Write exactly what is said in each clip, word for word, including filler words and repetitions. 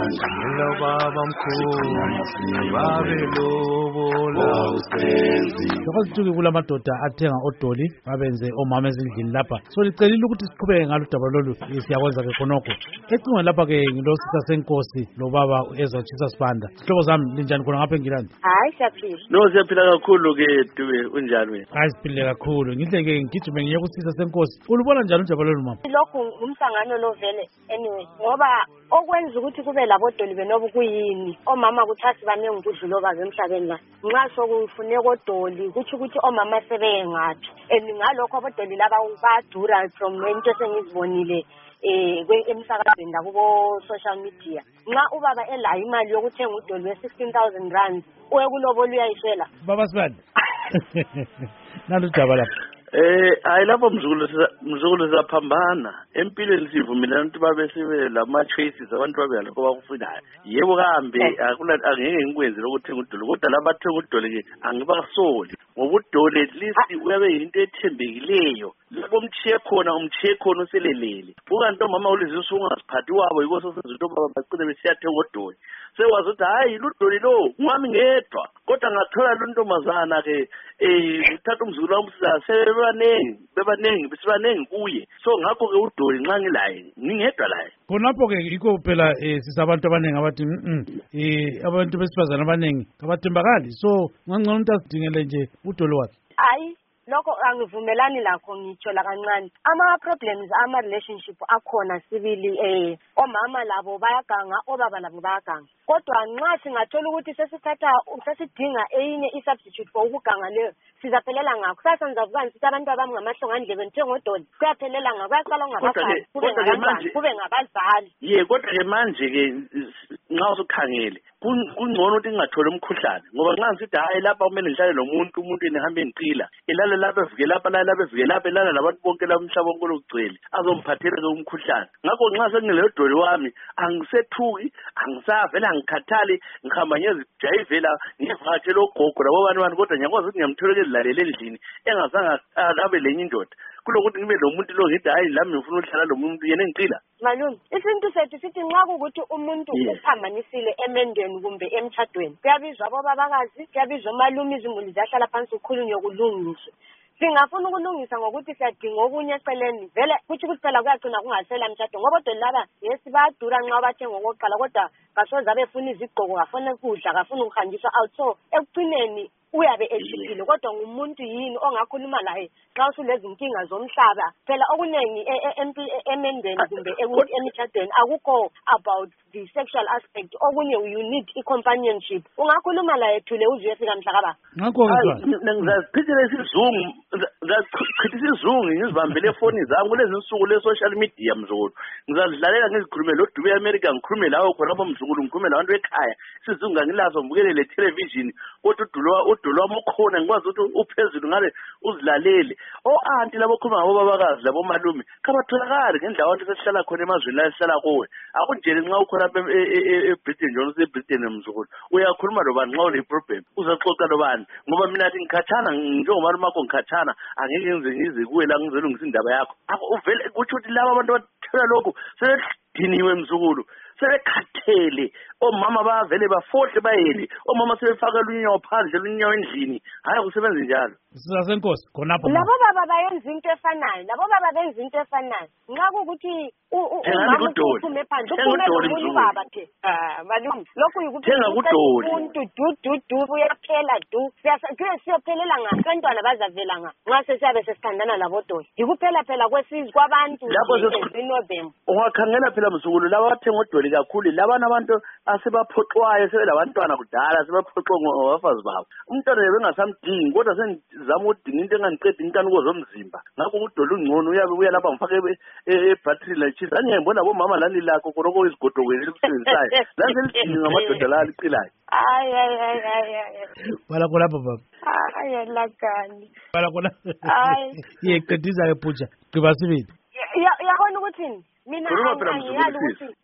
Hello baba mkhulu babe lobola Lokho sithuke kulamadoda athenga odoli babenze omama ezindlini lapha. So licelile ukuthi siqhubeke ngalo daba lolu siyakwenza ke khonokho. Ecingweni lapha ke ngilosisa senkosi lo baba ezotshisa sibanda. Sihlobo zami linjani khona ngapha eNgilandi? Hayi siyaphila. No siyaphila kakhulu ke Dube unjani wena? Hayi siphile kakhulu. Ngihle ke ngigijime ngiye kusisa senkosi. Ulubona njani udaba lolu mama? Lokhu umhlangano lo vele anyway ngoba okwenza ukuthi kube labodoli benobu kuyini omama kuthasi banenge ukudlula baze emhlabeni la nxa sokufuneka odoli kuthi ukuthi omama sebengathi and ngalokho abodoli laba badura from into esengizibonile eh emsakazweni la kubo social media nxa ubaba elayo imali yokuthenga udoli we sixteen thousand rand uyekulobola uyayishela Baba Sibanda. Nalo daba lapha. Eh hayi lapho mzukulu mzukulu siyaphambana empilweni sivumelana ukuthi babe sibe lama choices abantu babe lapho bakufunayo yebo kambe akuna angeke ngikwenze lokuthenga udoli kodwa labathenga udoli ke angibasoli ngoba udoli at least uyabe into ethembekileyo lapho umthiye khona umthiye khona uselelele ukanti mama ulizisa ungasiphathi wabo yikoso sezinto baba bacile besiyathenga udoli sewazi ukuthi hayi ludoli lo ngami ngedwa kodwa ngathola lo ntombazana ke eh uthatha umzukulu wamsiza sebebanengi bebanengi besibanengi kuye so ngakho ke udoli nxa ngilaye ngingedwa laye Khonapho ke yikho phela eh sisabantu abanengi abathi mhm eh abantu besifazana abanengi abathembakali so ngangcono umuntu asidingele nje udoli wakhe. Hayi lokho angivumelani lakho ngitsho la kancane ama problems ama relationship akhona sibili eh omama labo bayaganga obaba labo bayaganga kodwa nxa singathola ukuthi sesithatha sesidinga eyinye isubstitute for ukuganga leyo sizaphelela ngakho sasa nizavukani sithi abantu abami ngamahlonga andlebe ngithenga odoli kuyaphelela ngakho kuyaqala ngabafana kube ngabantwana kube ngabazali ye kodwa ke manje ke nxa usukhangele kungcono ukuthi ngingatholi umkhuhlane ngoba nxa ngisithi hayi lapha kumele ngihlale nomuntu umuntu enihambe ngicila elale lapha evike lapha lala lapha evike lapha elala labantu bonke la umhlaba wonke lokugcwele azomphathela ke umkhuhlane ngakho nxa sengile doli wami angisethuki angisavela ngikhathali ngihamba ngezijayivela ngivakatshela ogogo labo bantu bantu kodwa ngiyakwazi ukuthi ngiyamtholela ezilalele endlini engazange abe lenye indoda kulokuthi ngibe lo muntu lo ngithi hayi lami ngifuna ukuhlala lo muntu yena ngicila malume isintu sethu sithi nxa kukuthi umuntu uphambanisile emendweni kumbe emtshadweni kuyabizwa abobabakazi kuyabizwa malume izimuli ziyahlala phansi ukhulunywe kulungiswe singafuna ukulungisa ngokuthi siyadinga okunye eceleni vele kuthi ukuthi phela kuyagcina kungasela emtshadweni ngoba odoli laba yesi bayadura nxa bathenga okokuqala kodwa kasoze abefuna izigqoko kafuna ukudla kafuna ukuhanjiswa out so ekugcineni uyabe eshikile kodwa ngumuntu yini ongakhuluma laye xa usulezi inkinga zomhlaba phela okuningi emendweni kumbe emtshadweni akukho about the sexual aspect okunye you need i companionship ungakhuluma laye thule uze uyefika mhlakaba ngakho ngizaziphithela isizungu ngizazichitha isizungu ngizibambele efoni zami kulezi insuku le social media mzukulu ngizazidlalela ngizikhulume lo Dube America ngikhulume lawo khona lapha mzukulu ngikhulume labantu ekhaya isizungu ngilazo ngibukele le television kodwa udulwa udulwa wami ukhona ngikwazi ukuthi uphezulu ngale uzilalele o auntie labo khuluma ngabo babakazi labo malume kabatholakala ngendlela abantu sesihlala khona emazweni la sihlala kuwe akunjele nxa ukhona eBritain njalo useBritain mzukulu uyakhuluma lobani nxa une problem uzaxoxa lobani ngoba mina athi ngikhathana njengomalume wakho ngikhathana angeke ngize ngize kuwe la ngizolungisa indaba yakho uvele kuthi ukuthi laba abantu bathela lokho sebediniwe mzukulu sebekhathele omama bavele bafohle bayeli omama sebefaka lunyawo phandle lunyawo endlini hayi kusebenza njalo sizasenkosi khonapho labo baba bayenza into efanayo labo baba benza into efanayo nxa kukuthi umama uphume phandle uphume nomunye ubaba ke ah malume lokhu yikuthi umuntu du du du uyaphela du siyaphelela ngabantwana bazavela nga nxa sesiyabe sesithandana labo doli yikuphela phela kwesizwe kwabantu lapho ungakhangela phela mzukulu laba bathenga odoli kakhulu labana abantu asebaphoxwayo sebelabantwana kudala sebaphoxwa ngobafazi babo umntwana bengasamdingi kodwa senzama udinga into enganiqeda inkanuko zomzimba ngakho udoli ungcono uyabe uya lapha ngifake ebattery la chisa angiyibona bomama lani lakho konoko izigodo kwenu lisebenzisayo laselidinga ngamadoda la liqilayo ay ay ay ay bala kula baba ay lakani bala kula ay yeqediza ke puja qibasibili yabona ukuthi mina angiyali ukuthi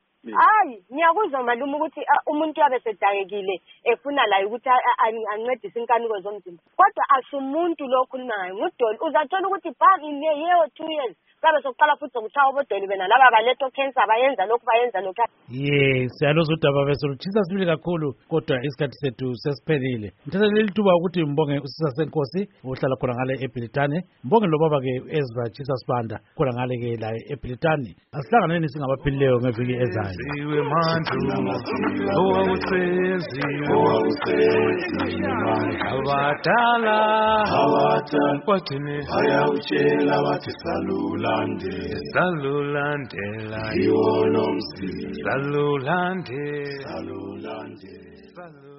hayi ngiyakuzwa malume ukuthi umuntu yabe sedayekile efuna la ukuthi ancedise inkanuko zomzimba kodwa asumuntu lo okhuluma ngayo ngudoli uzathola ukuthi bang in a year or two years Kabe sokuqala futhi sokuthaya obodoli bena laba baletho cancer bayenza lokhu bayenza lokhu. Yes, siyaloza udaba bese luchisa sibili kakhulu kodwa isikhathi sethu sesiphelile. Ngithatha leli thuba ukuthi mbonge usisa senkosi ohlala khona ngale eBrithani. Mbonge lo baba ke Ezra Chisa Sibanda khona ngale ke la eBrithani. Asihlanganeni singabaphilileyo ngeviki ezayo. Siwe mandlu owawutsezi owawutsezi abadala abadala kwathini ayawutshela wathi salulande salulandela iwo nomzi salulande salulande